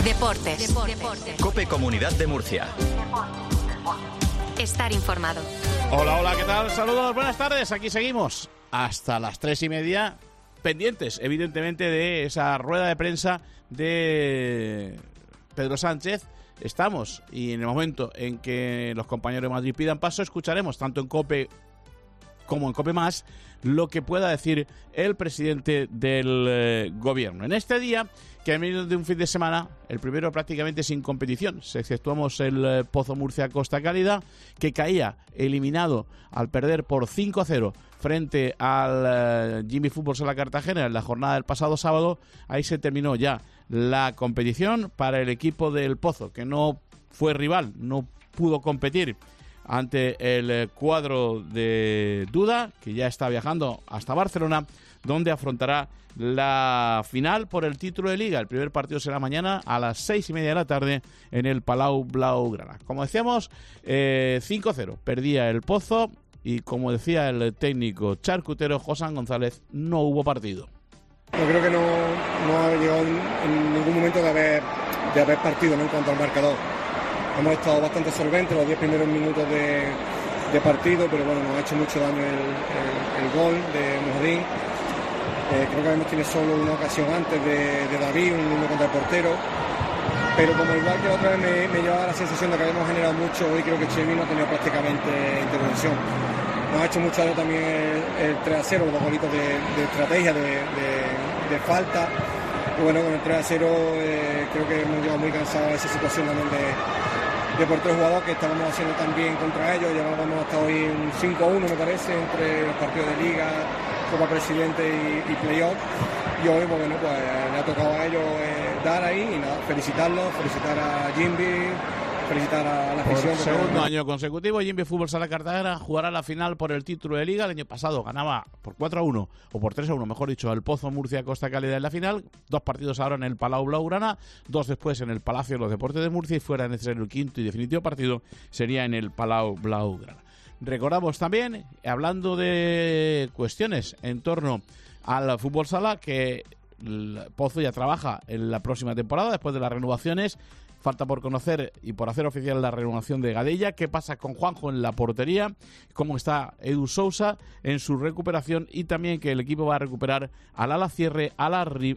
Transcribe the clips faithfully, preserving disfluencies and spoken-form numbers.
Deportes. Deportes. COPE Comunidad de Murcia. Estar informado. Hola, hola, ¿qué tal? Saludos, buenas tardes. Aquí seguimos hasta las tres y media, pendientes, evidentemente, de esa rueda de prensa de Pedro Sánchez. Estamos, y en el momento en que los compañeros de Madrid pidan paso, escucharemos tanto en COPE como en COPE Más lo que pueda decir el presidente del eh, gobierno. En este día, que ha venido de un fin de semana, el primero prácticamente sin competición, si exceptuamos el eh, Pozo Murcia Costa Cálida, que caía eliminado al perder por cinco a cero frente al eh, Jimmy Fútbol Sala Cartagena en la jornada del pasado sábado. Ahí se terminó ya la competición para el equipo del Pozo, que no fue rival, no pudo competir ante el cuadro de Duda, que ya está viajando hasta Barcelona, donde afrontará la final por el título de Liga. El primer partido será mañana a las seis y media de la tarde en el Palau Blaugrana. Como decíamos, eh, cinco cero perdía el Pozo, y como decía el técnico charcutero Josán González, no hubo partido. Yo creo que no, no ha llegado en, en ningún momento de haber, de haber partido, ¿no?, en cuanto al marcador. Hemos estado bastante solventes los diez primeros minutos de, de partido, pero bueno, nos ha hecho mucho daño el, el, el gol de Mujadín. Eh, creo que hemos tenido solo una ocasión antes de, de David, un uno contra el portero. Pero como igual que otra vez me, me llevaba la sensación de que habíamos generado mucho, hoy creo que Chemi no ha tenido prácticamente intervención. Nos ha hecho mucho daño también el, el tres a cero, los dos golitos de, de estrategia, de, de, de falta. Y bueno, con el tres a cero eh, creo que hemos llegado muy cansados de esa situación también de... de por tres jugadores que estábamos haciendo también contra ellos. Llevábamos hasta hoy un cinco a uno, me parece, entre los partidos de Liga, Copa Presidente y, y Playoff. Y hoy, pues, bueno, pues le ha tocado a ellos eh, dar ahí y nada, felicitarlos, felicitar a Jimby, felicitar a la afición. Por segundo año consecutivo, Jimby Fútbol Sala Cartagena jugará la final por el título de Liga. El año pasado ganaba por cuatro a uno, o por tres a uno, mejor dicho, el Pozo Murcia Costa Cálida en la final. Dos partidos ahora en el Palau Blaugrana, dos después en el Palacio de los Deportes de Murcia, y fuera necesario el quinto y definitivo partido sería en el Palau Blaugrana. Recordamos también, hablando de cuestiones en torno al fútbol sala, que el Pozo ya trabaja en la próxima temporada después de las renovaciones. Falta por conocer y por hacer oficial la renovación de Gadella. ¿Qué pasa con Juanjo en la portería? ¿Cómo está Edu Sousa en su recuperación? Y también que el equipo va a recuperar al ala cierre, al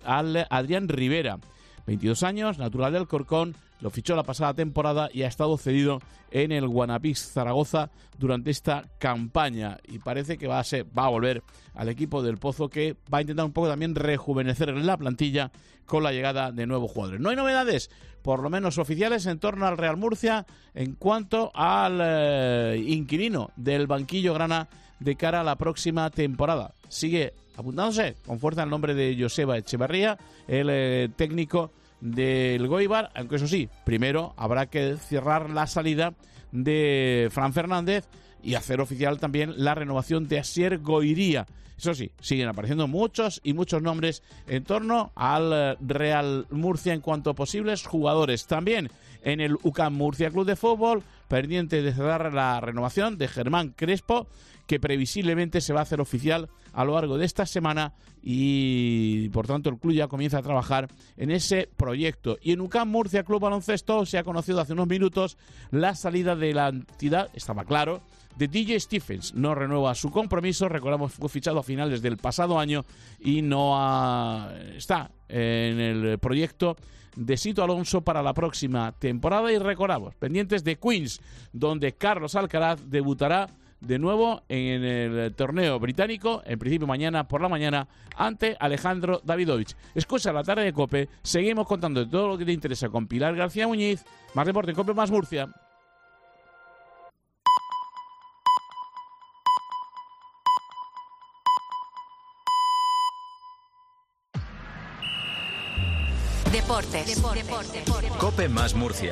Adrián Rivera, veintidós años, natural del Corcón. Lo fichó la pasada temporada y ha estado cedido en el Guanapix Zaragoza durante esta campaña. Y parece que va a ser, va a volver al equipo del Pozo, que va a intentar un poco también rejuvenecer la plantilla con la llegada de nuevos jugadores. No hay novedades, por lo menos oficiales, en torno al Real Murcia en cuanto al eh, inquilino del banquillo grana de cara a la próxima temporada. Sigue apuntándose con fuerza el nombre de Joseba Echevarría, el eh, técnico del Goibar, aunque eso sí, primero habrá que cerrar la salida de Fran Fernández y hacer oficial también la renovación de Asier Goiría. Eso sí, siguen apareciendo muchos y muchos nombres en torno al Real Murcia en cuanto a posibles jugadores. También en el U C A M Murcia Club de Fútbol, pendiente de cerrar la renovación de Germán Crespo, que previsiblemente se va a hacer oficial a lo largo de esta semana, y por tanto el club ya comienza a trabajar en ese proyecto. Y en U C A M Murcia Club Baloncesto se ha conocido hace unos minutos la salida de la entidad, estaba claro, de D J Stephens. No renueva su compromiso, recordamos, fue fichado a finales del pasado año y no ha, está en el proyecto de Sito Alonso para la próxima temporada. Y recordamos, pendientes de Queens, donde Carlos Alcaraz debutará de nuevo en el torneo británico, en principio mañana por la mañana, ante Alejandro Davidovich. Escucha la tarde de COPE, seguimos contando de todo lo que te interesa con Pilar García Muñiz. Más deporte en COPE Más Murcia. Deportes. Deportes. Deportes. COPE Más Murcia.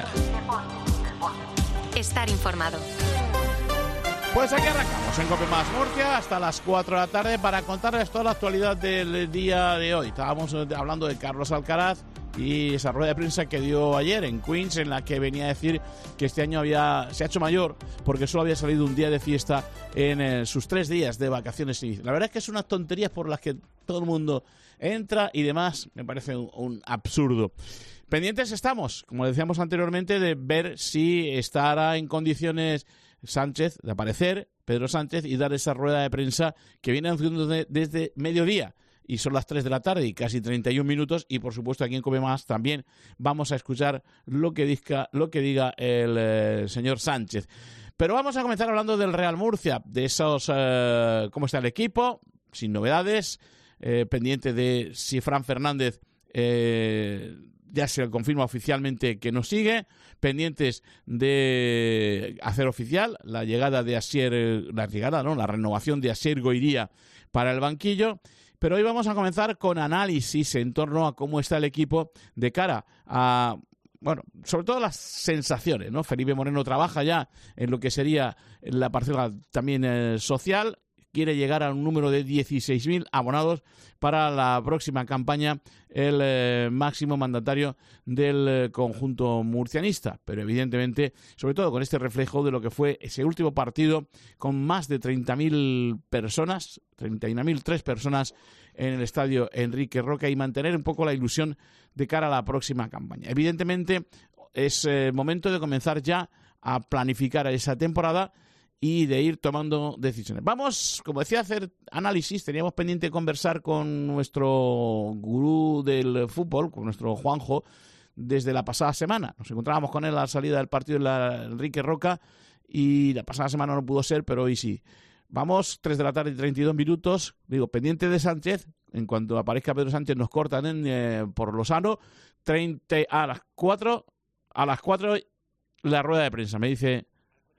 Estar informado. Pues aquí arrancamos en COPE Más Murcia hasta las cuatro de la tarde para contarles toda la actualidad del día de hoy. Estábamos hablando de Carlos Alcaraz y esa rueda de prensa que dio ayer en Queens, en la que venía a decir que este año había se ha hecho mayor porque solo había salido un día de fiesta en eh, sus tres días de vacaciones. Y la verdad es que es unas tonterías por las que todo el mundo entra y demás, me parece un, un absurdo. Pendientes estamos, como decíamos anteriormente, de ver si estará en condiciones Sánchez de aparecer, Pedro Sánchez, y dar esa rueda de prensa que viene haciendo de, desde mediodía. Y son las tres de la tarde y casi treinta y un minutos, y por supuesto aquí en Come Más también vamos a escuchar lo que diga, lo que diga el eh, señor Sánchez. Pero vamos a comenzar hablando del Real Murcia, de esos eh, cómo está el equipo, sin novedades, eh, pendiente de si Fran Fernández eh, ya se confirma oficialmente que nos sigue, pendientes de hacer oficial la llegada de Asier, la llegada, no, la renovación de Asier Goiría para el banquillo. Pero hoy vamos a comenzar con análisis en torno a cómo está el equipo de cara a, bueno, sobre todo las sensaciones, ¿no? Felipe Moreno trabaja ya en lo que sería la parcela también eh, social, quiere llegar a un número de dieciséis mil abonados para la próxima campaña, el eh, máximo mandatario del eh, conjunto murcianista, pero evidentemente, sobre todo con este reflejo de lo que fue ese último partido con más de treinta mil personas, treinta y una mil tres personas en el estadio Enrique Roca, y mantener un poco la ilusión de cara a la próxima campaña. Evidentemente es eh, momento de comenzar ya a planificar esa temporada y de ir tomando decisiones. Vamos, como decía, a hacer análisis. Teníamos pendiente conversar con nuestro gurú del fútbol, con nuestro Juanjo, desde la pasada semana. Nos encontrábamos con él a la salida del partido en la Enrique Roca y la pasada semana no pudo ser, pero hoy sí. Vamos, tres de la tarde y treinta y dos minutos. Digo, pendiente de Sánchez. En cuanto aparezca Pedro Sánchez nos cortan en, eh, por lo sano. treinta, a las cuatro, a las cuatro la rueda de prensa. Me dice...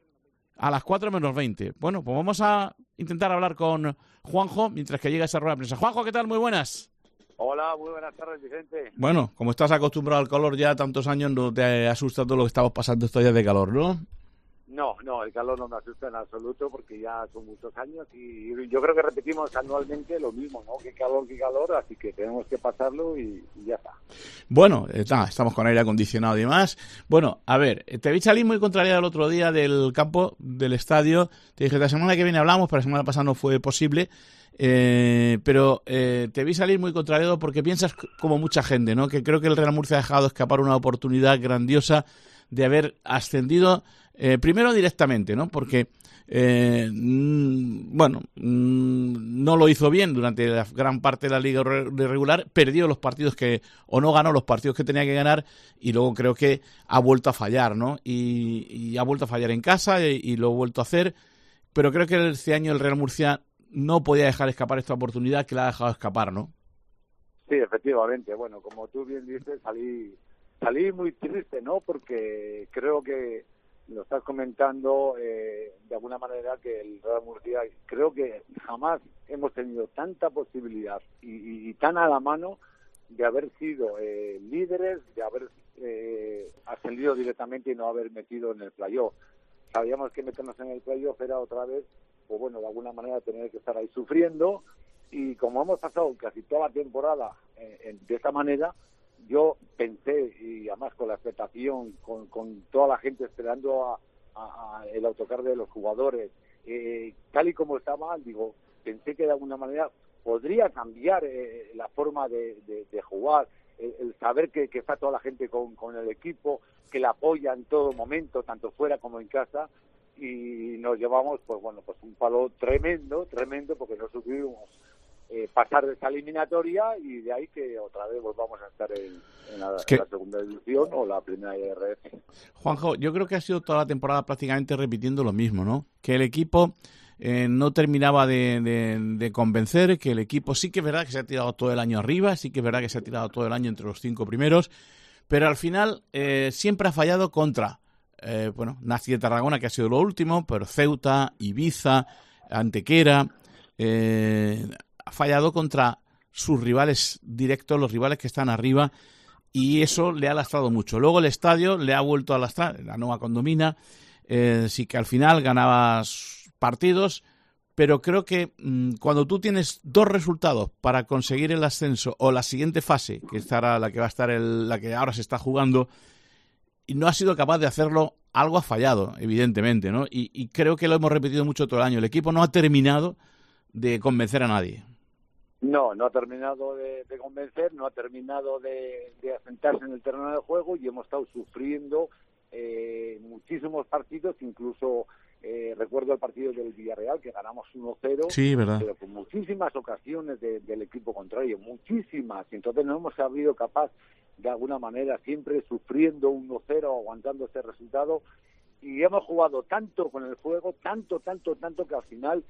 A las cuatro menos veinte. Bueno, pues vamos a intentar hablar con Juanjo mientras que llega esa rueda de prensa. Juanjo, ¿qué tal? Muy buenas. Hola, muy buenas tardes, Vicente. Bueno, como estás acostumbrado al calor ya tantos años, no te asusta todo lo que estamos pasando estos días de calor, ¿no? No, no, el calor no me asusta en absoluto porque ya son muchos años y yo creo que repetimos anualmente lo mismo, ¿no? Qué calor, qué calor, así que tenemos que pasarlo y, y ya está. Bueno, está, estamos con aire acondicionado y demás. Bueno, a ver, te vi salir muy contrariado el otro día del campo, del estadio. Te dije, la semana que viene hablamos, pero la semana pasada no fue posible. Eh, pero eh, te vi salir muy contrariado porque piensas como mucha gente, ¿no? Que creo que el Real Murcia ha dejado escapar una oportunidad grandiosa de haber ascendido eh, primero directamente, ¿no? Porque eh, mmm, bueno, mmm, no lo hizo bien durante la gran parte de la liga regular, perdió los partidos que, o no ganó los partidos que tenía que ganar, y luego creo que ha vuelto a fallar, ¿no? Y, y ha vuelto a fallar en casa y, y lo ha vuelto a hacer, pero creo que este año el Real Murcia no podía dejar escapar esta oportunidad que la ha dejado escapar, ¿no? Sí, efectivamente. Bueno, como tú bien dices, salí salí muy triste, ¿no? Porque creo que lo estás comentando eh, de alguna manera que el Real Murcia, creo que jamás hemos tenido tanta posibilidad y, y, y tan a la mano de haber sido eh, líderes, de haber eh, ascendido directamente y no haber metido en el playoff. Sabíamos que meternos en el playoff era otra vez, pues bueno, de alguna manera tener que estar ahí sufriendo, y como hemos pasado casi toda la temporada eh, de esta manera, yo pensé, y además con la expectación, con, con toda la gente esperando a, a, a el autocar de los jugadores, eh, tal y como estaba, digo, pensé que de alguna manera podría cambiar eh, la forma de, de, de jugar, el, el saber que, que está toda la gente con, con el equipo, que la apoya en todo momento, tanto fuera como en casa, y nos llevamos, pues bueno, pues un palo tremendo, tremendo, porque no supimos eh, pasar de esa eliminatoria, y de ahí que otra vez volvamos a estar en, en, la, es que... en la segunda división o la primera I R F. Juanjo, yo creo que ha sido toda la temporada prácticamente repitiendo lo mismo, ¿no? Que el equipo eh, no terminaba de, de, de convencer, que el equipo sí que es verdad que se ha tirado todo el año arriba, sí que es verdad que se ha tirado todo el año entre los cinco primeros, pero al final eh, siempre ha fallado contra... Eh, bueno, Nazi de Tarragona, que ha sido lo último, pero Ceuta, Ibiza, Antequera, eh, ha fallado contra sus rivales directos, los rivales que están arriba, y eso le ha lastrado mucho. Luego el estadio le ha vuelto a lastrar, la Nueva Condomina, eh, sí que al final ganabas partidos, pero creo que mmm, cuando tú tienes dos resultados para conseguir el ascenso o la siguiente fase, que estará la que va a estar el, la que ahora se está jugando, y no ha sido capaz de hacerlo, algo ha fallado, evidentemente, ¿no? Y, y creo que lo hemos repetido mucho todo el año. El equipo no ha terminado de convencer a nadie. No, no ha terminado de, de convencer, no ha terminado de, de asentarse en el terreno de juego y hemos estado sufriendo eh, muchísimos partidos, incluso eh, recuerdo el partido del Villarreal que ganamos uno cero, sí, ¿verdad? Pero con muchísimas ocasiones de, del equipo contrario, muchísimas, y entonces no hemos sabido capaz de alguna manera, siempre sufriendo uno cero, aguantando ese resultado, y hemos jugado tanto con el juego, tanto, tanto, tanto que al final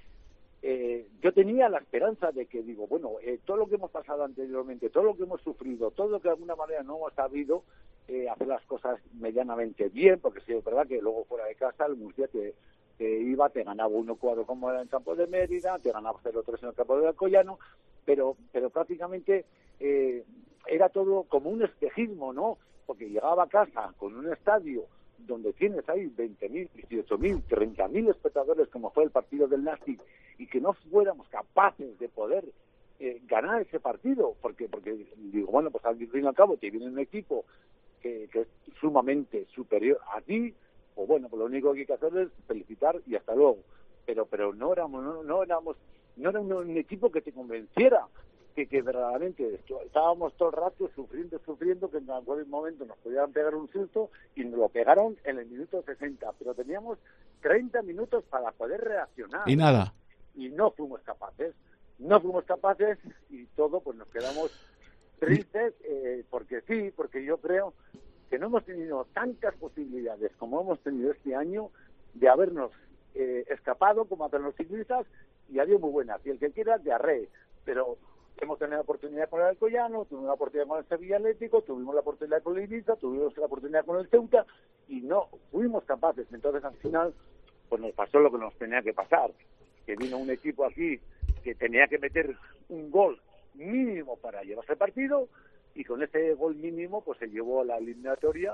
Eh, yo tenía la esperanza de que, digo, bueno, eh, todo lo que hemos pasado anteriormente, todo lo que hemos sufrido, todo lo que de alguna manera no hemos sabido eh, hacer las cosas medianamente bien, porque sí es verdad que luego fuera de casa el Murcia te, te iba, te ganaba uno cuatro como era en el campo de Mérida, te ganaba cero tres en el campo de Alcoyano, pero, pero prácticamente eh, era todo como un espejismo, ¿no? Porque llegaba a casa con un estadio donde tienes ahí veinte mil, dieciocho mil, treinta mil espectadores, como fue el partido del Nastic, y que no fuéramos capaces de poder eh, ganar ese partido, porque porque digo, bueno, pues al fin y al cabo te viene un equipo que, que es sumamente superior a ti, o bueno, pues lo único que hay que hacer es felicitar y hasta luego, pero pero no éramos no, no éramos no era un, un equipo que te convenciera, que, que verdaderamente estábamos todo el rato sufriendo, sufriendo, que en algún momento nos podían pegar un susto y nos lo pegaron en el minuto sesenta, pero teníamos treinta minutos para poder reaccionar. Y nada. Y no fuimos capaces, no fuimos capaces y todo, pues nos quedamos tristes, eh, porque sí, porque yo creo que no hemos tenido tantas posibilidades como hemos tenido este año de habernos eh, escapado como hacen los ciclistas, y ha sido muy buena. Si el que quiera, de arre, pero hemos tenido la oportunidad con el Alcoyano, tuvimos la oportunidad con el Sevilla Atlético, tuvimos la oportunidad con el Ibiza, tuvimos la oportunidad con el Ceuta y no fuimos capaces. Entonces, al final, pues nos pasó lo que nos tenía que pasar, que vino un equipo aquí que tenía que meter un gol mínimo para llevarse el partido, y con ese gol mínimo pues se llevó a la eliminatoria.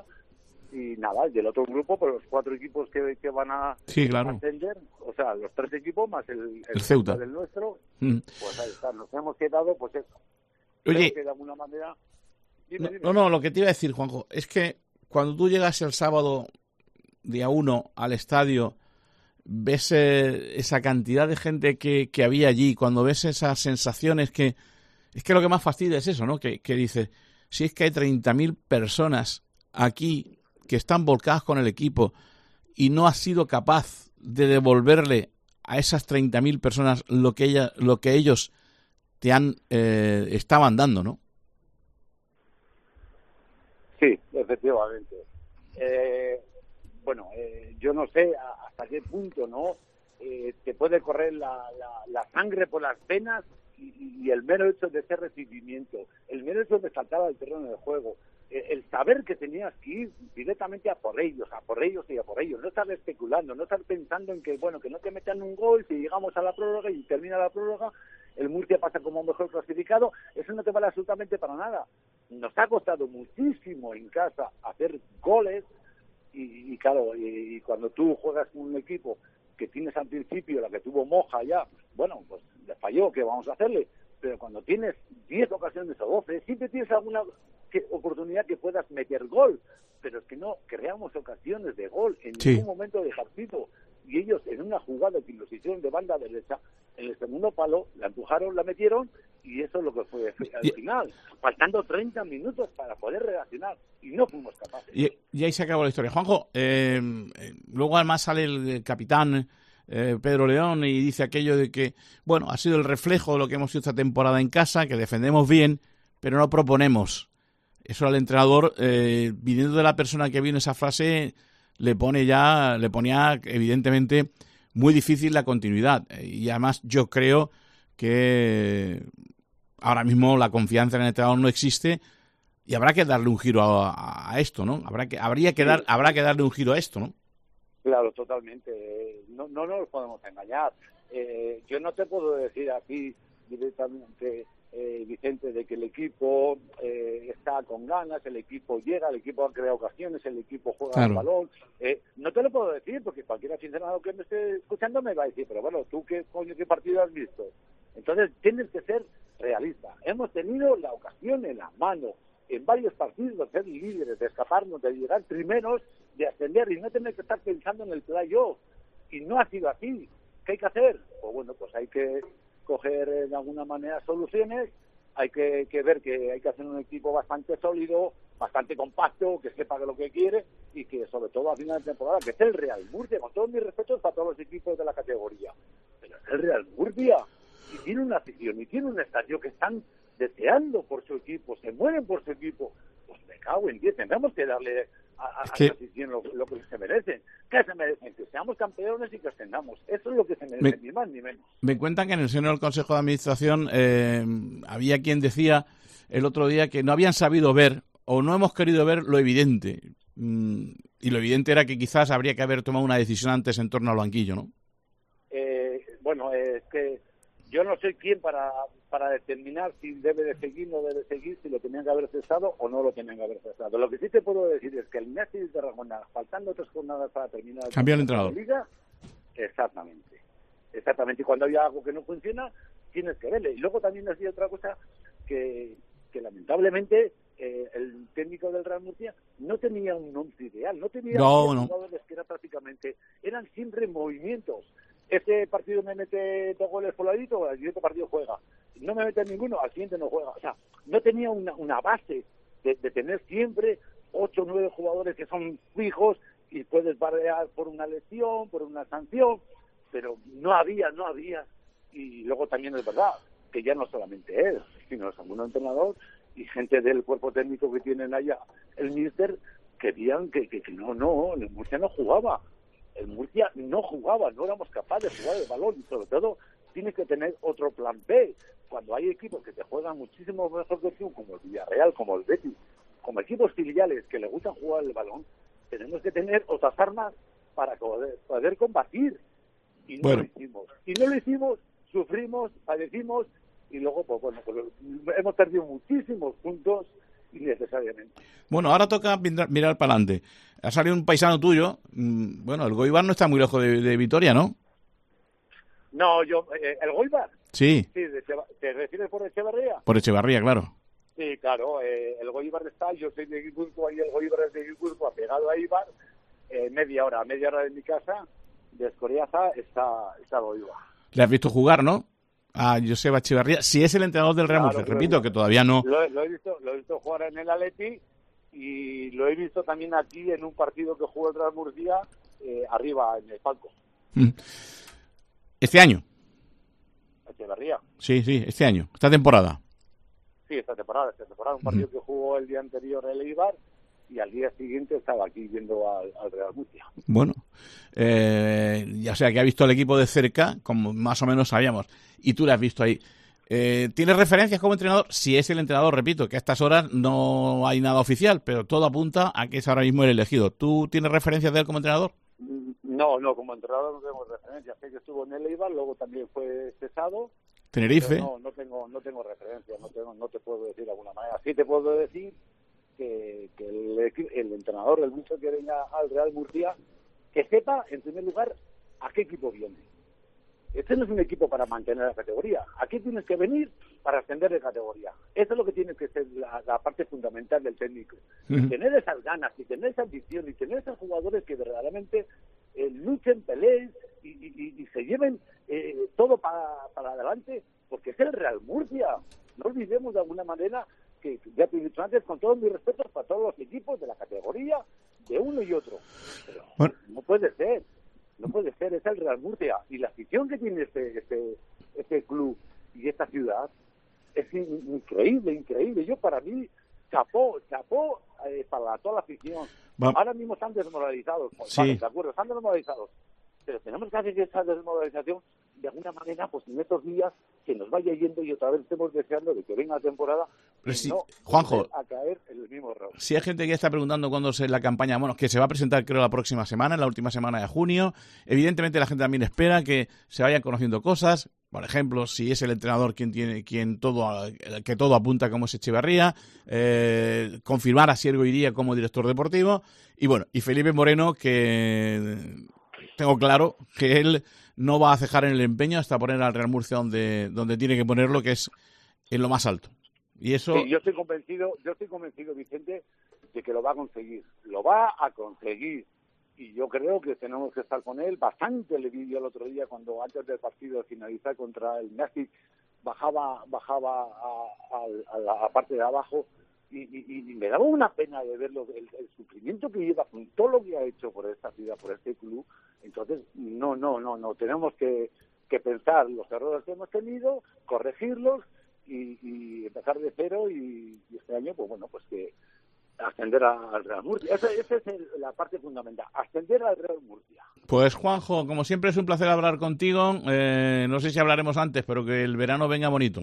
Y nada, del otro grupo, pues los cuatro equipos que, que van a sí, claro. ascender, o sea, los tres equipos más el, el, el Ceuta del nuestro, mm. pues ahí está, nos hemos quedado, pues eso. Oye, que de alguna manera... Dime, no, dime. no, no, lo que te iba a decir, Juanjo, es que cuando tú llegas el sábado día uno al estadio, ves eh, esa cantidad de gente que, que había allí, cuando ves esas sensaciones que... Es que lo que más fastidia es eso, ¿no? Que, que dices, si es que hay treinta mil personas aquí que están volcadas con el equipo y no has sido capaz de devolverle a esas treinta mil personas lo que ella, lo que ellos te han eh, estaban dando, ¿no? Sí, efectivamente. Eh, bueno, eh, yo no sé hasta qué punto, ¿no? Eh, te puede correr la, la, la sangre por las venas y, y el mero hecho de ese recibimiento, el mero hecho de saltar al terreno del juego, el saber que tenías que ir directamente a por ellos, a por ellos y a por ellos, no estar especulando, no estar pensando en que, bueno, que no te metan un gol, si llegamos a la prórroga y termina la prórroga, el Murcia pasa como mejor clasificado, eso no te vale absolutamente para nada. Nos ha costado muchísimo en casa hacer goles y, y claro, y, y cuando tú juegas con un equipo que tienes al principio, la que tuvo Moja ya, bueno, pues le falló, ¿qué vamos a hacerle? Pero cuando tienes diez ocasiones o doce, siempre tienes alguna que, oportunidad que puedas meter gol, pero es que no creamos ocasiones de gol en sí. ningún momento del partido, y ellos en una jugada que los hicieron de banda derecha, en el segundo palo, la empujaron, la metieron, y eso es lo que fue al final, faltando treinta minutos para poder reaccionar, y no fuimos capaces. Y, y ahí se acabó la historia. Juanjo, eh, luego además sale el, el capitán eh, Pedro León y dice aquello de que, bueno, ha sido el reflejo de lo que hemos hecho esta temporada en casa, que defendemos bien, pero no proponemos. Eso al entrenador, eh, viniendo de la persona que vino esa frase, le pone ya, le ponía evidentemente muy difícil la continuidad. Y además yo creo que ahora mismo la confianza en el entrenador no existe y habrá que darle un giro a, a esto, ¿no? Habrá que, habría que dar, habrá que darle un giro a esto, ¿no? Claro, totalmente. No, no nos podemos engañar. Eh, yo no te puedo decir aquí directamente, eh, Vicente, de que el equipo eh, está con ganas, el equipo llega, el equipo ha creado ocasiones, el equipo juega claro. el balón. Eh, no te lo puedo decir porque cualquier aficionado que me esté escuchando me va a decir, pero bueno, ¿tú qué coño, qué partido has visto? Entonces tienes que ser realista. Hemos tenido la ocasión en la mano en varios partidos de ser líderes, de escaparnos, de llegar primeros, de ascender y no tener que estar pensando en el playoff. Y no ha sido así. ¿Qué hay que hacer? Pues bueno, pues hay que coger eh, de alguna manera soluciones, hay que, que ver que hay que hacer un equipo bastante sólido, bastante compacto, que sepa lo que quiere y que sobre todo a final de temporada, que es el Real Murcia, con todos mis respetos para todos los equipos de la categoría, pero es el Real Murcia y tiene una afición y tiene un estadio que están deseando por su equipo, se mueren por su equipo. Pues me cago en diez, tendremos que darle a, a, que... a la afición lo, lo que se merecen. ¿Qué se merecen? Que seamos campeones y que ascendamos. Eso es lo que se merecen, me, ni más ni menos. Me cuentan que en el seno del Consejo de Administración eh, había quien decía el otro día que no habían sabido ver o no hemos querido ver lo evidente. Mm, y lo evidente era que quizás habría que haber tomado una decisión antes en torno al banquillo, ¿no? Eh, bueno, es eh, que yo no soy quien para, para determinar si debe de seguir, no debe seguir, si lo tenían que haber cesado o no lo tenían que haber cesado. Lo que sí te puedo decir es que el Nasti de Tarragona, faltando tres jornadas para terminar cambió el entrenador. La liga, exactamente. Exactamente. Y cuando hay algo que no funciona, tienes que verle. Y luego también decía otra cosa que, que lamentablemente eh, el técnico del Real Murcia no tenía un once ideal, no tenía no, no. jugadores que era prácticamente, eran siempre movimientos. Este partido me mete dos goles por ladito, al siguiente partido juega. No me mete ninguno, al siguiente no juega. O sea, no tenía una, una base de, de tener siempre ocho o nueve jugadores que son fijos y puedes variar por una lesión, por una sanción, pero no había, no había. Y luego también es verdad que ya no solamente él, sino es algún entrenador y gente del cuerpo técnico que tienen allá, el míster, que veían que, que, que no, no, el Murcia no jugaba. El Murcia no jugaba, no éramos capaces de jugar el balón y sobre todo tienes que tener otro plan B. Cuando hay equipos que te juegan muchísimo mejor que tú, como el Villarreal, como el Betis, como equipos filiales que le gustan jugar el balón, tenemos que tener otras armas para poder, poder combatir. Y no bueno. lo hicimos. Y no lo hicimos, sufrimos, padecimos y luego, pues bueno, pues, hemos perdido muchísimos puntos innecesariamente. Bueno, ahora toca mirar, mirar para adelante. Ha salido un paisano tuyo. Bueno, el Goibar no está muy lejos de, de Vitoria, ¿no? No, yo... Eh, ¿El Goibar? Sí. Sí, de Cheva, ¿te refieres por Echevarría? Por Echevarría, claro. Sí, claro. Eh, el Goibar está, yo soy de Guipúzcoa y el Goibar es de Guipúzcoa, pegado a Eibar, eh, media hora, media hora de mi casa, de Escoriaza, está, está Goibar. Le has visto jugar, ¿no? A Joseba Echevarría, si es el entrenador del Real Murcia, claro, repito, que todavía no... Lo, lo, he visto, lo he visto jugar en el Atleti y lo he visto también aquí en un partido que jugó el Real Murcia, eh, arriba, en el palco. ¿Este año? Echevarría. Sí, sí, este año, esta temporada. Sí, esta temporada, esta temporada, un partido uh-huh. que jugó el día anterior el Eibar y al día siguiente estaba aquí viendo al, al Real Murcia. Bueno, eh, ya sea que ha visto al equipo de cerca, como más o menos sabíamos, y tú le has visto ahí. Eh, ¿Tienes referencias como entrenador? Si es el entrenador, repito, que a estas horas no hay nada oficial, pero todo apunta a que es ahora mismo el elegido. ¿Tú tienes referencias de él como entrenador? No, no, como entrenador no tengo referencias. Sé que estuvo en el Eibar, luego también fue cesado. Tenerife. No, no tengo, no tengo referencias, no tengo, no te puedo decir de alguna manera. Sí te puedo decir que, que el, el entrenador, el mucho que venga al Real Murcia, que sepa, en primer lugar, a qué equipo viene. Este no es un equipo para mantener la categoría. Aquí tienes que venir para ascender de categoría. Eso es lo que tiene que ser la, la parte fundamental del técnico. Uh-huh. Tener esas ganas, y tener esa ambición, y tener esos jugadores que verdaderamente eh, luchen, peleen y, y, y se lleven eh, todo para, para adelante, porque es el Real Murcia. No olvidemos de alguna manera que, ya te he dicho antes, con todos mis respetos para todos los equipos de la categoría, de uno y otro. Pero bueno. No puede ser. No puede ser, es el Real Murcia. Y la afición que tiene este, este, este club y esta ciudad es increíble, increíble. Yo, para mí, chapó, chapó eh, para toda la afición. Va. Ahora mismo están desmoralizados. Sí. Vale, de acuerdo, están desmoralizados. Pero tenemos que hacer esa desmoralización de alguna manera, pues en estos días, que nos vaya yendo y otra vez estemos deseando de que venga la temporada. Pero si, no Juanjo, a caer en el mismo error. Si hay gente que ya está preguntando cuándo es la campaña, bueno, que se va a presentar creo la próxima semana, en la última semana de junio. Evidentemente la gente también espera que se vayan conociendo cosas. Por ejemplo, si es el entrenador quien tiene, quien todo, que todo apunta como es Echevarría, eh, confirmar a Siergo Iría como director deportivo, y bueno, y Felipe Moreno, que tengo claro que él no va a cejar en el empeño hasta poner al Real Murcia donde, donde tiene que ponerlo, que es en lo más alto. Y eso... Sí, yo estoy convencido, yo estoy convencido, Vicente, de que lo va a conseguir. Lo va a conseguir. y yo creo que tenemos que estar con él. Bastante le vi yo el otro día cuando antes del partido de finalizar contra el Messi bajaba bajaba a, a, a la parte de abajo y, y, y me daba una pena de verlo, el, el sufrimiento que lleva con todo lo que ha hecho por esta ciudad, por este club. Entonces, no, no, no, no, tenemos que, que pensar los errores que hemos tenido, corregirlos y, y empezar de cero y, y este año, pues bueno, pues que ascender al Real Murcia. Esa, esa es el, la parte fundamental, ascender al Real Murcia. Pues Juanjo, como siempre es un placer hablar contigo. Eh, no sé si hablaremos antes, pero que el verano venga bonito.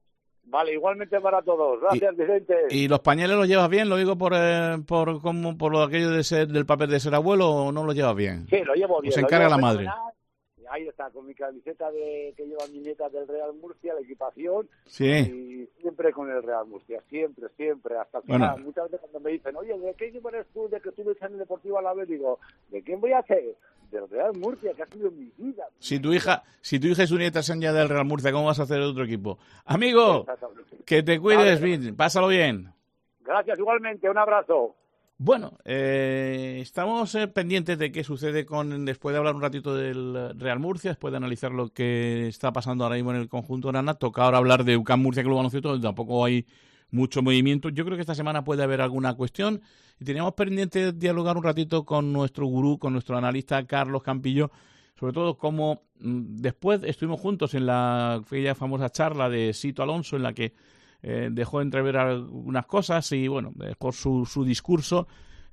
Vale, igualmente para todos. Gracias, y, Vicente. ¿Y los pañales los llevas bien? ¿Lo digo por eh, por como por lo aquello de ser del papel de ser abuelo o no los llevas bien? Sí, lo llevo bien. Pues se encarga la madre. Fenomenal. Ahí está, con mi camiseta de que lleva mi nieta del Real Murcia, la equipación, sí. Y siempre con el Real Murcia, siempre, siempre, hasta el final. Bueno. Muchas veces cuando me dicen, oye, ¿de qué equipo eres tú? De que tú ves en el Deportivo Alavés, digo, ¿de quién voy a ser? Del Real Murcia, que ha sido mi vida. Si tu hija, si tu hija y su nieta son ya del Real Murcia, ¿cómo vas a hacer de otro equipo? Amigo, que te cuides, vale. Bien, pásalo bien. Gracias, igualmente, un abrazo. Bueno, eh, estamos eh, pendientes de qué sucede con, después de hablar un ratito del Real Murcia, después de analizar lo que está pasando ahora mismo en el conjunto Arana, toca ahora hablar de U C A M Murcia Club Baloncesto, donde tampoco hay mucho movimiento. Yo creo que esta semana puede haber alguna cuestión y teníamos pendiente de dialogar un ratito con nuestro gurú, con nuestro analista Carlos Campillo, sobre todo cómo mmm, después estuvimos juntos en la aquella famosa charla de Sito Alonso, en la que Eh, dejó entrever algunas cosas y, bueno, dejó su, su discurso.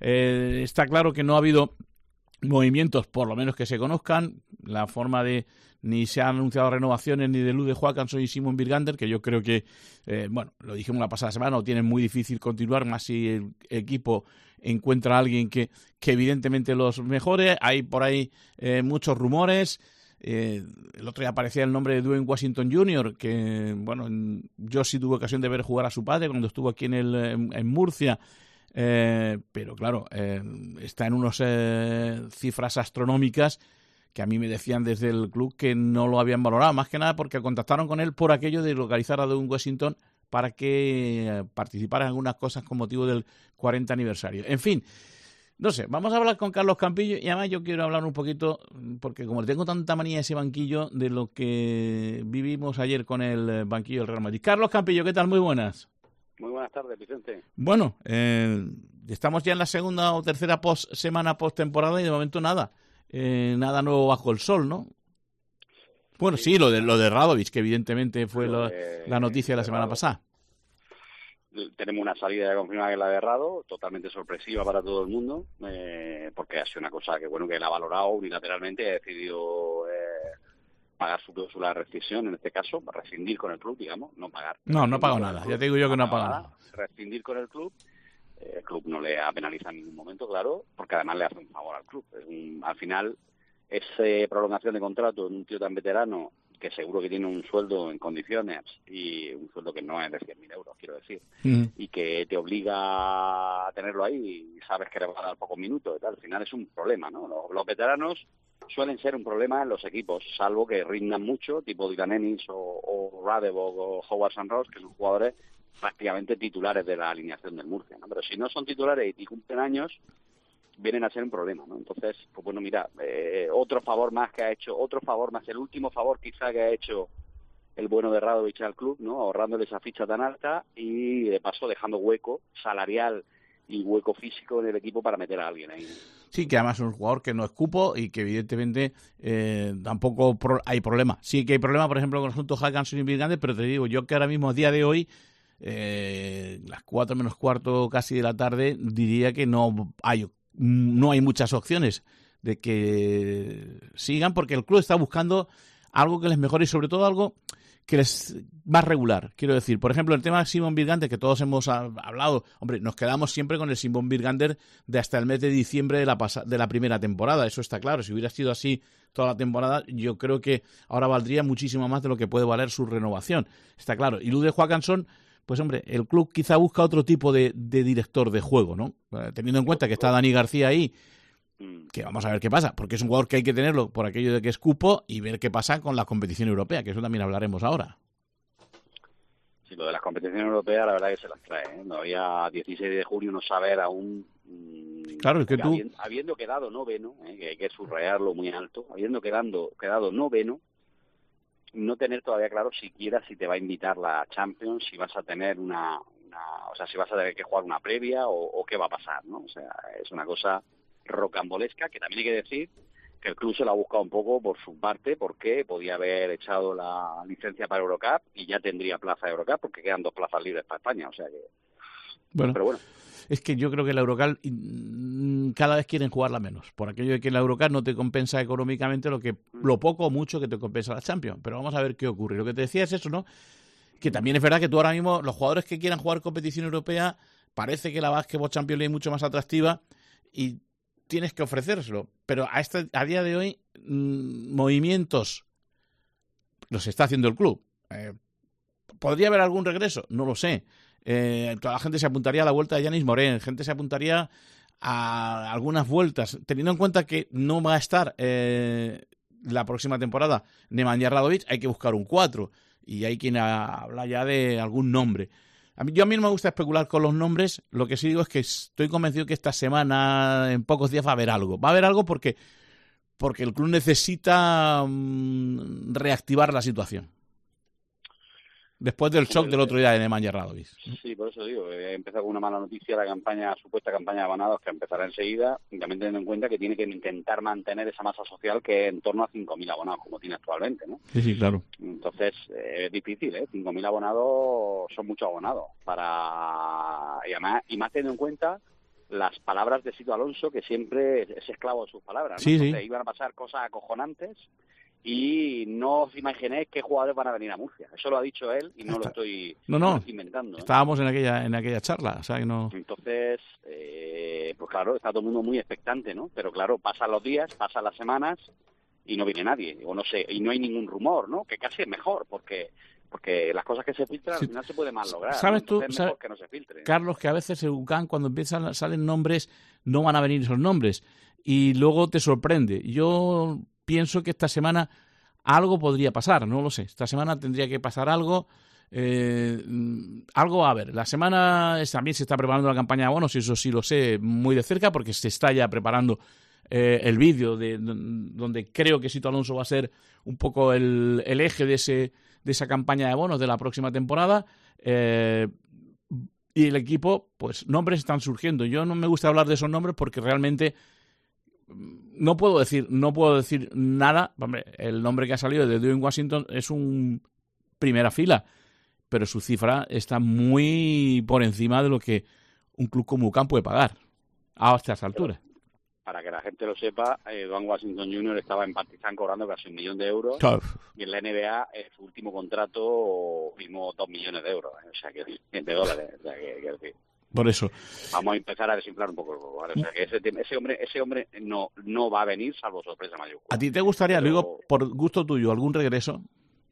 Eh, está claro que no ha habido movimientos, por lo menos que se conozcan, la forma de, ni se han anunciado renovaciones ni de Lude Johansson y Simon Birgander, que yo creo que, eh, bueno, lo dijimos la pasada semana, lo tienen muy difícil continuar, más si el equipo encuentra a alguien que, que evidentemente los mejore. Hay por ahí eh, muchos rumores. Eh, el otro día aparecía el nombre de Dwayne Washington junior, que, bueno, en, yo sí tuve ocasión de ver jugar a su padre cuando estuvo aquí en, el, en, en Murcia, eh, pero claro, eh, está en unas eh, cifras astronómicas que a mí me decían desde el club que no lo habían valorado, más que nada porque contactaron con él por aquello de localizar a Dwayne Washington para que eh, participara en algunas cosas con motivo del cuarenta aniversario. En fin, no sé, vamos a hablar con Carlos Campillo y además yo quiero hablar un poquito, porque como tengo tanta manía ese banquillo, de lo que vivimos ayer con el banquillo del Real Madrid. Carlos Campillo, ¿qué tal? Muy buenas. Muy buenas tardes, Vicente. Bueno, eh, estamos ya en la segunda o tercera post, semana post-temporada y de momento nada. Eh, nada nuevo bajo el sol, ¿no? Bueno, sí, sí lo de lo de Radovich, que evidentemente fue lo, de, la noticia de la semana pasada. Tenemos una salida confirmada que la de Rado, totalmente sorpresiva para todo el mundo, eh, porque ha sido una cosa que bueno que él ha valorado unilateralmente, ha decidido eh, pagar su cláusula de rescisión, en este caso, rescindir con el club, digamos, no pagar. No, no ha pagado nada, ya te digo yo que no ha pagado nada. Rescindir con el club, eh, el club no le ha penalizado en ningún momento, claro, porque además le hace un favor al club. Es un, al final, esa prolongación de contrato en un tío tan veterano, que seguro que tiene un sueldo en condiciones y un sueldo que no es de cien mil euros, quiero decir, mm. y que te obliga a tenerlo ahí y sabes que le va a dar pocos minutos y tal, al final es un problema, ¿no? Los, los veteranos suelen ser un problema en los equipos, salvo que rindan mucho, tipo Dylan Ennis o, o Radebog o Howard San Ross, que son jugadores prácticamente titulares de la alineación del Murcia, ¿no? Pero si no son titulares y cumplen años, vienen a ser un problema, ¿no? Entonces, pues bueno, mira, eh, otro favor más que ha hecho, otro favor más, el último favor quizá que ha hecho el bueno de Radovich al club, ¿no? Ahorrándole esa ficha tan alta y de paso dejando hueco salarial y hueco físico en el equipo para meter a alguien ahí. Sí, que además es un jugador que no es cupo y que evidentemente eh, tampoco pro- hay problema. Sí que hay problema, por ejemplo, con el asunto Johansson y Birgander, pero te digo, yo que ahora mismo, a día de hoy, eh, las cuatro menos cuarto casi de la tarde, diría que no hay no hay muchas opciones de que sigan, porque el club está buscando algo que les mejore y sobre todo algo que les más regular. Quiero decir, por ejemplo, el tema de Simon Birgander, que todos hemos hablado, hombre, nos quedamos siempre con el Simon Birgander de hasta el mes de diciembre de la, pas- de la primera temporada, eso está claro. Si hubiera sido así toda la temporada, yo creo que ahora valdría muchísimo más de lo que puede valer su renovación, está claro. Y Lude Johansson, pues hombre, el club quizá busca otro tipo de, de director de juego, ¿no? Eh, teniendo en cuenta que está Dani García ahí, que vamos a ver qué pasa, porque es un jugador que hay que tenerlo por aquello de que es cupo y ver qué pasa con la competición europea, que eso también hablaremos ahora. Sí, lo de las competiciones europeas la verdad que se las trae, ¿eh? Todavía dieciséis de junio no saber aún mmm, Claro, es que tú... Habiendo, habiendo quedado noveno, eh, que hay que subrayarlo muy alto, habiendo quedando, quedado noveno, no tener todavía claro siquiera si te va a invitar la Champions, si vas a tener una... una o sea, si vas a tener que jugar una previa o, o qué va a pasar, ¿no? O sea, es una cosa rocambolesca que también hay que decir que el club se lo ha buscado un poco por su parte, porque podía haber echado la licencia para Eurocup y ya tendría plaza de Eurocup, porque quedan dos plazas libres para España, o sea que... Bueno, pero bueno. Es que yo creo que la Eurocup cada vez quieren jugarla menos, por aquello de que la Eurocup no te compensa económicamente lo que lo poco o mucho que te compensa la Champions. Pero vamos a ver qué ocurre. Lo que te decía es eso, ¿no? Que también es verdad que tú ahora mismo, los jugadores que quieran jugar competición europea, parece que la Basketball Champions League es mucho más atractiva y tienes que ofrecérselo. Pero a, este, a día de hoy, mmm, movimientos los está haciendo el club. Eh, ¿Podría haber algún regreso? No lo sé. Eh, toda la gente se apuntaría a la vuelta de Yanis Morén, gente se apuntaría a algunas vueltas, teniendo en cuenta que no va a estar eh, la próxima temporada Nemanja Radovic, hay que buscar un cuatro y hay quien habla ya de algún nombre. A mí, yo a mí no me gusta especular con los nombres, lo que sí digo es que estoy convencido que esta semana, en pocos días, va a haber algo. Va a haber algo porque, porque el club necesita um, reactivar la situación. Después del shock del otro día de Nemanja Radovic. Sí, por eso digo, he empezado con una mala noticia la campaña, supuesta campaña de abonados que empezará enseguida, y también teniendo en cuenta que tiene que intentar mantener esa masa social que es en torno a cinco mil abonados, como tiene actualmente, ¿no? Sí, sí, claro. Entonces, eh, es difícil, ¿eh? cinco mil abonados son muchos abonados. para Y además, y más teniendo en cuenta las palabras de Sito Alonso, que siempre es esclavo de sus palabras, ¿no? Sí, Entonces, sí. iban a pasar cosas acojonantes. Y no os imaginéis qué jugadores van a venir a Murcia. Eso lo ha dicho él y no Está... lo estoy, no, no. no lo estoy inventando. ¿eh? Estábamos en aquella en aquella charla, o sea que no... Entonces, eh, pues claro, está todo el mundo muy expectante, ¿no? Pero claro, pasan los días, pasan las semanas y no viene nadie. O no sé, y no hay ningún rumor, ¿no? Que casi es mejor, porque porque las cosas que se filtran sí. al final se pueden mal lograr. ¿Sabes ¿no? tú, es sabes, mejor que no se filtre. Carlos, que a veces en U C A M, cuando empiezan salen nombres, no van a venir esos nombres y luego te sorprende? Yo pienso que esta semana algo podría pasar, no lo sé. Esta semana tendría que pasar algo. Eh, algo va a haber. La semana también se está preparando la campaña de abonos, y eso sí lo sé muy de cerca, porque se está ya preparando eh, el vídeo de, de donde creo que Sito Alonso va a ser un poco el, el eje de ese de esa campaña de abonos de la próxima temporada. Eh, y el equipo, pues nombres están surgiendo. Yo no me gusta hablar de esos nombres porque realmente no puedo decir no puedo decir nada. Hombre, el nombre que ha salido de Dwayne Washington es un primera fila, pero su cifra está muy por encima de lo que un club como U C A M puede pagar a estas alturas. Para que la gente lo sepa, eh, Dwayne Washington junior estaba en Partizan cobrando casi un millón de euros. Claro. Y en la N B A, en su último contrato, firmó dos millones de euros, ¿eh? O sea, que de dólares. O sea, que, que, que, por eso. Vamos a empezar a desinflar un poco el juego, ¿vale? O sea, que ese, ese hombre ese hombre no no va a venir, salvo sorpresa mayúscula. ¿A ti te gustaría, Pero... luego, por gusto tuyo, algún regreso?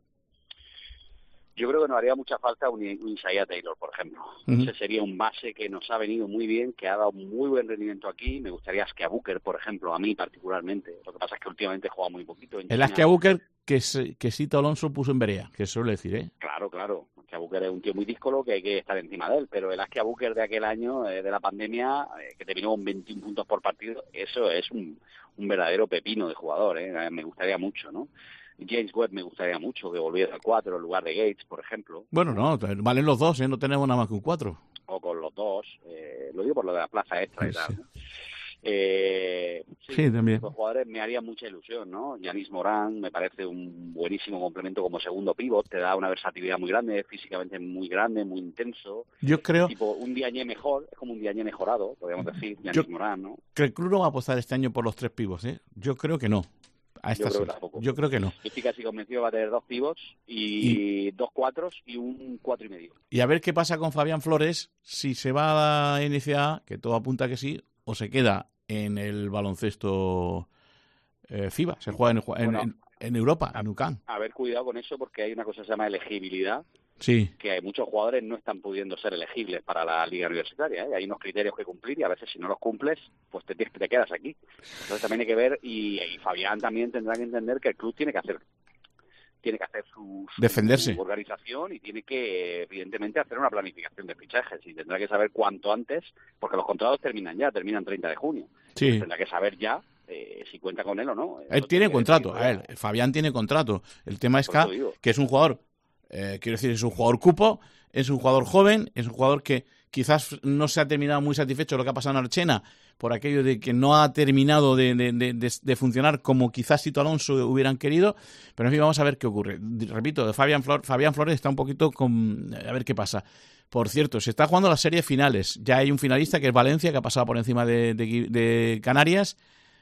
Yo creo que nos haría mucha falta un, un Isaiah Taylor, por ejemplo. Uh-huh. Ese sería un base que nos ha venido muy bien, que ha dado muy buen rendimiento aquí. Me gustaría Askia Booker, por ejemplo, a mí particularmente. Lo que pasa es que últimamente juega muy poquito. En el Askia Booker que, que Sito Alonso puso en Berea, que suele decir, ¿eh? Claro, claro. Askia Booker es un tío muy díscolo que hay que estar encima de él. Pero el Askia Booker de aquel año, eh, de la pandemia, eh, que terminó con veintiún puntos por partido, eso es un, un verdadero pepino de jugador, ¿eh? Me gustaría mucho, ¿no? James Webb me gustaría mucho que volviera al cuatro en lugar de Gates, por ejemplo. Bueno, no, valen los dos, ¿eh? No tenemos nada más que un cuatro. O con los dos, eh, lo digo por lo de la plaza extra sí, y tal, sí. ¿no? Eh, sí, sí, también. Los jugadores me harían mucha ilusión, ¿no? Yanis Morán me parece un buenísimo complemento como segundo pívot, te da una versatilidad muy grande, físicamente muy grande, muy intenso. Yo creo... Tipo un Diagne mejor, es como un Diagne mejorado, podríamos decir, Yanis Yo... Morán, ¿no? Que el club no va a apostar este año por los tres pivots, ¿eh? Yo creo que no. A esta yo, creo que yo creo que no. Yo estoy casi convencido que va a tener dos pivots y, y dos cuatros y un cuatro y medio. Y a ver qué pasa con Fabián Flores, si se va a la N C A A, que todo apunta que sí, o se queda en el baloncesto eh, FIBA, se juega en, en, bueno, en, en Europa, en U C A M. A ver, cuidado con eso porque hay una cosa que se llama elegibilidad. Sí. Que hay muchos jugadores no están pudiendo ser elegibles para la liga universitaria, ¿eh? Hay unos criterios que cumplir y a veces si no los cumples, pues te, te quedas aquí. Entonces también hay que ver, y, y Fabián también tendrá que entender que el club tiene que hacer tiene que hacer su, su, defenderse, su organización y tiene que, evidentemente, hacer una planificación de fichajes y tendrá que saber cuanto antes, porque los contratos terminan ya, terminan treinta de junio. Sí. Tendrá que saber ya eh, si cuenta con él o no. Él Eso tiene que contrato, decir, a ver, Fabián tiene contrato. El tema es Por eso que, digo. que es un jugador, eh, quiero decir, es un jugador cupo, es un jugador joven, es un jugador que quizás no se ha terminado muy satisfecho de lo que ha pasado en Archena por aquello de que no ha terminado de, de, de, de, de funcionar como quizás Sito Alonso hubieran querido, pero en fin, vamos a ver qué ocurre. Repito, Fabián, Flor, Fabián Flores está un poquito con... a ver qué pasa. Por cierto, se está jugando las series finales. Ya hay un finalista que es Valencia, que ha pasado por encima de, de, de Canarias.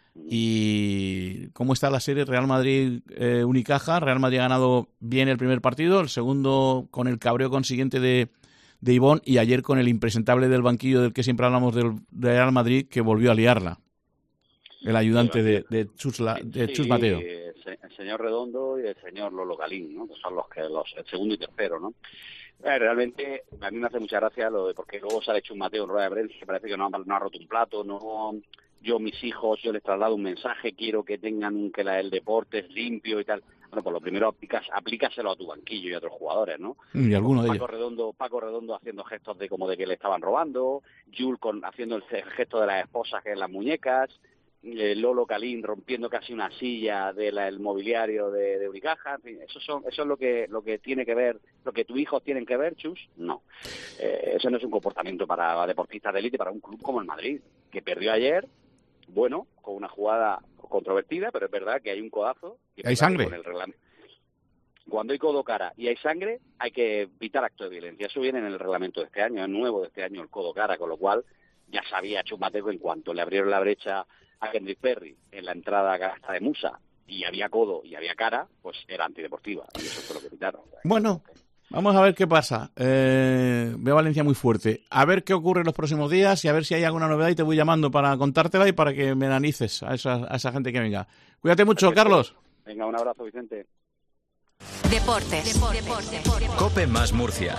¿Y cómo está la serie? Real Madrid eh, Unicaja. Real Madrid ha ganado bien el primer partido, el segundo con el cabreo consiguiente de, de Ivón, y ayer con el impresentable del banquillo del que siempre hablamos del Real Madrid, que volvió a liarla. El ayudante de, de, Chus, La, de sí, Chus Mateo. El señor Redondo y el señor Lolo Galín, ¿no? Que son los que los el segundo y tercero, ¿no? Eh, realmente a mí me hace mucha gracia lo de porque luego sale Chus Mateo en rueda de prensa, que parece que no ha, no ha roto un plato, no... Yo, mis hijos, yo les traslado un mensaje, quiero que tengan que la, el deporte es limpio y tal. Bueno, pues lo primero aplicas, aplícaselo a tu banquillo y a otros jugadores, ¿no? Y alguno de Paco ellos. Redondo, Paco Redondo haciendo gestos de como de que le estaban robando, Jules con, haciendo el gesto de las esposas que en las muñecas, eh, Lolo Calín rompiendo casi una silla del mobiliario de, de Unicaja. En fin, eso son, eso es lo que lo que tiene que ver, lo que tus hijos tienen que ver, Chus. No, eh, eso no es un comportamiento para deportistas de élite, para un club como el Madrid, que perdió ayer. Bueno, con una jugada controvertida, pero es verdad que hay un codazo. Y hay sangre. Con el reglamento. Cuando hay codo cara y hay sangre, hay que evitar actos de violencia. Eso viene en el reglamento de este año, es nuevo de este año el codo cara, con lo cual ya sabía Chus Mateo que en cuanto le abrieron la brecha a Kendrick Perry en la entrada a canasta de Musa y había codo y había cara, pues era antideportiva. Y eso fue lo que quitaron. Bueno, vamos a ver qué pasa. Eh, veo a Valencia muy fuerte. A ver qué ocurre en los próximos días y a ver si hay alguna novedad y te voy llamando para contártela y para que me analices a esa, a esa gente que venga. Cuídate mucho, Perfecto. Carlos. Venga, un abrazo, Vicente. Deportes. Deportes. Cope más Murcia.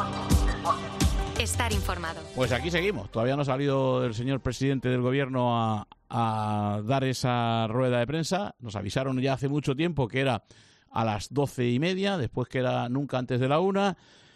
Estar informado. Pues aquí seguimos. Todavía no ha salido el señor presidente del gobierno a, a dar esa rueda de prensa. Nos avisaron ya hace mucho tiempo que era a las doce y media, después que era nunca antes de la una,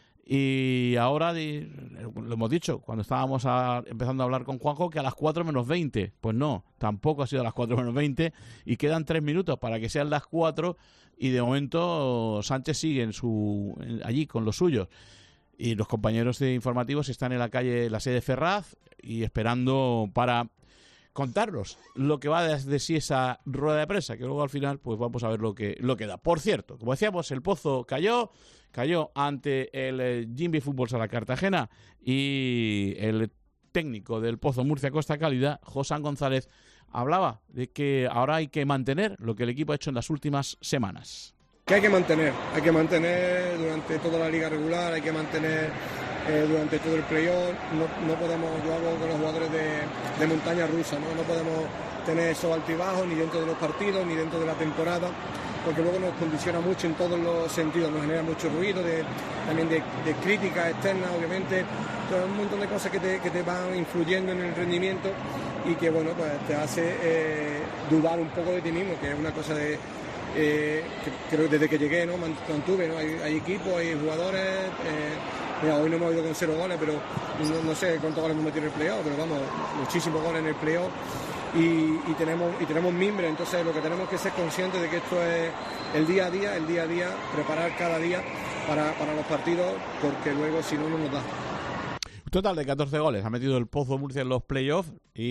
y ahora di, lo hemos dicho, cuando estábamos a, empezando a hablar con Juanjo, que a las cuatro menos veinte. Pues no, tampoco ha sido a las cuatro menos veinte, y quedan tres minutos para que sean las cuatro, y de momento Sánchez sigue en su, en, allí con los suyos. Y los compañeros de informativos están en la calle, la sede Ferraz, y esperando para contarnos lo que va de sí esa rueda de prensa, que luego al final pues vamos a ver lo que lo que da. Por cierto, como decíamos, el Pozo cayó, cayó ante el eh, Jimby Fútbol Sala Cartagena, y el técnico del Pozo Murcia Costa Cálida, Josán González, hablaba de que ahora hay que mantener lo que el equipo ha hecho en las últimas semanas. Que hay que mantener, hay que mantener durante toda la liga regular, hay que mantener eh, durante todo el playoff. No, no podemos, yo hablo con los jugadores de, de montaña rusa, ¿no? No podemos tener esos altibajos ni dentro de los partidos ni dentro de la temporada, porque luego nos condiciona mucho en todos los sentidos, nos genera mucho ruido, de, también de, de críticas externas, obviamente, todo un montón de cosas que te, que te van influyendo en el rendimiento y que, bueno, pues te hace eh, dudar un poco de ti mismo, que es una cosa de... Eh, que creo que desde que llegué, ¿no? Mantuve, ¿no? Hay, hay equipos, hay jugadores. Eh, mira, hoy no hemos ido con cero goles, pero no, no sé cuántos goles hemos metido en el playoff, pero vamos, muchísimos goles en el playoff. Y, y tenemos y tenemos mimbre, entonces lo que tenemos que ser conscientes de que esto es el día a día, el día a día, preparar cada día para, para los partidos, porque luego si no, no nos da. Un total de catorce goles ha metido el Pozo Murcia en los playoffs,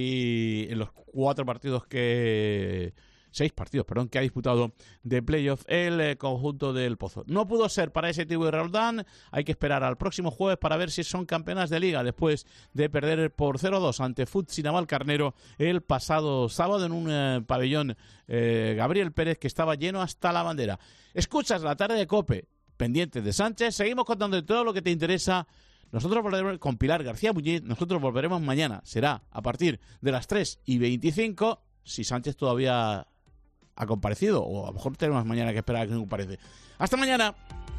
y en los cuatro partidos que... Seis partidos, perdón, que ha disputado de playoff el eh, conjunto del Pozo. No pudo ser para ese Tibu y Roldán. Hay que esperar al próximo jueves para ver si son campeonas de liga después de perder por cero dos ante Futsi Navalcarnero el pasado sábado en un eh, pabellón eh, Gabriel Pérez que estaba lleno hasta la bandera. Escuchas la tarde de COPE, pendientes de Sánchez. Seguimos contando todo lo que te interesa. Nosotros volveremos con Pilar García Muñiz. Nosotros volveremos mañana. Será a partir de las tres y veinticinco. Si Sánchez todavía ha comparecido, o a lo mejor tenemos mañana que esperar a que comparece. ¡Hasta mañana!